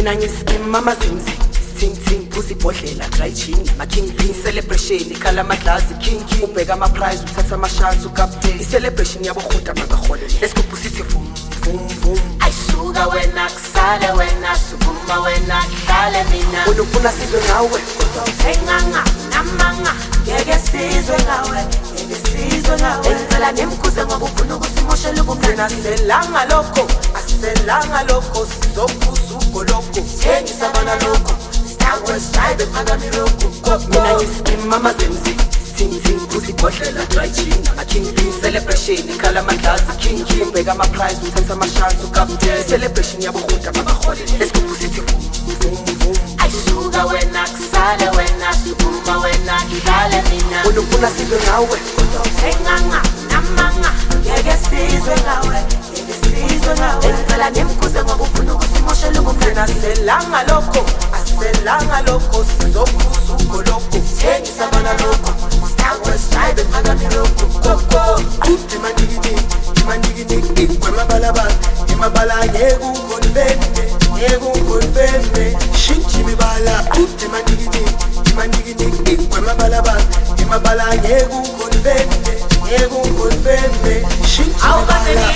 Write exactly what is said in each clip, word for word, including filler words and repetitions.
Mina ngiskim mama zinzi ting ting pussy bodlela dry chin ma king pin celebration ikhala amadlazi king king ubheka ama prize uthatha ama shots ukapte I celebration yabo khuda makahole let's go pussy vum vum vum ayisuka wena kusale wena sukuma wena dale mina unufuna sizwe ngawe enganga namanga ngeke sizwe ngawe ngeke sizwe ngawe enzela nemkhuze ngoba ufuna ukusimosha ubumnana selanga lokho aselanga lokho sizophuza ugolokho thengisa bana lokho Shibe Pagamiroko, mina ngiskim mama zenzi ting ting pussy bodlela dry chin ma king pin celebration ikhala amadlazi king king ubheka ama prize uthatha ama shots ukapte celebration yabo khuda makahole let's go pussy vum vum vum ayisuka wena kusale wena sukuma wena dale mina unufuna sizwe ngawe enganga namanga ngeke sizwe ngawe ngeke sizwe ngawe enzela nemkhuze ngoba ufuna ukusimosha ubumnana selanga lokho aselanga lokho sizophuza ugolokho thengisa bana lokho Shibe Pagamiroko, koko kuthi mandikini mandikini kwemabalabala emabala ngekungolfende ngekungolfende shintshi mibala kuthi mandikini mandikini kwemabalabala emabala ngekungolfende ngekungolfende shintshi mibala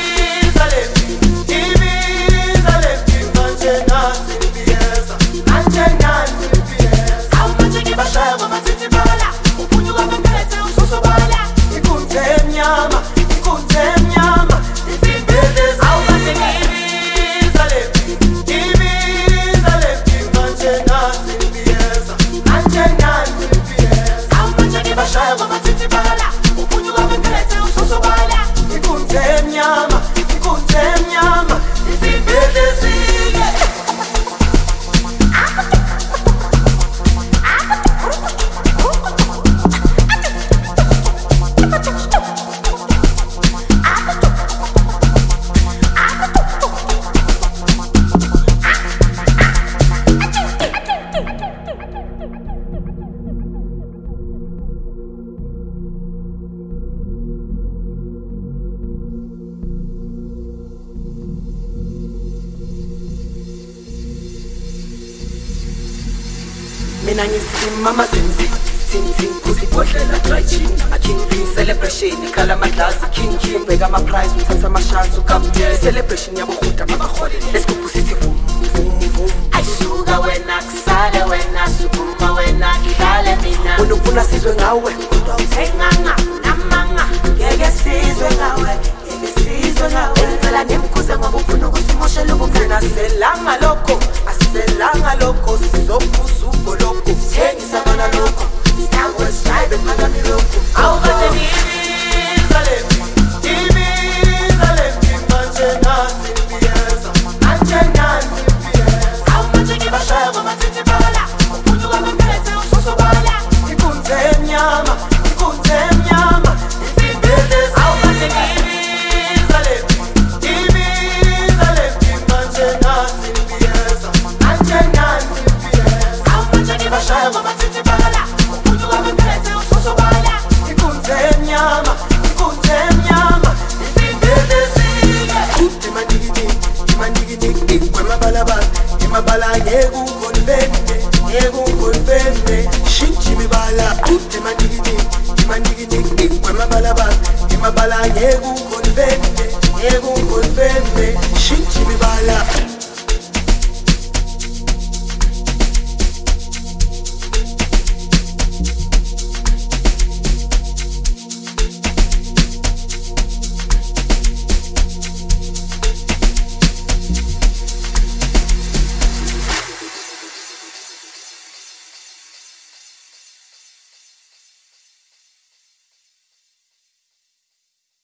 Mina ngiskim mama zenzi ting ting pussy bodlela dry chin ma king pin celebration ikhala amadlazi king king ubheka ama prize uthatha ama shots ukapte celebration yabo khuda makahole let's go pussy vum vum vum ayisuka wena kusale wena sukuma wena dale mina unufuna sizwe ngawe enganga namanga ngeke sizwe ngawe ngeke sizwe ngawe enzela nemkhuze ngoba ufuna ukusimosha ubumnana selanga lokho aselanga lokho sizophuza ugolokho thengisa bana lokho Shibe Pagamiroko, awukade ngibizale ngibizale manje nazi biyeza manje nazi biyeza awumanje ngibashaya ngomathithi bala uphunyuka bemphethe ususobala ikunze emnyama ikunze emnyama isimbelezi awukade ngibizale ngibizale manje nazi biyeza manje nazi biyeza awumanje ngibashaya ngomathithi bala uphunyuka bemphethe ususobala ikunze emnyama ikunze emnyama isimbelezi kuthi mandikini mandikini kwemabalabala emabala ngekungolfende ngekungolfende shintshi mibala kuthi mandikini mandikini kwemabalabala emabala ngekungolfende ngekungolfende shintshi mibala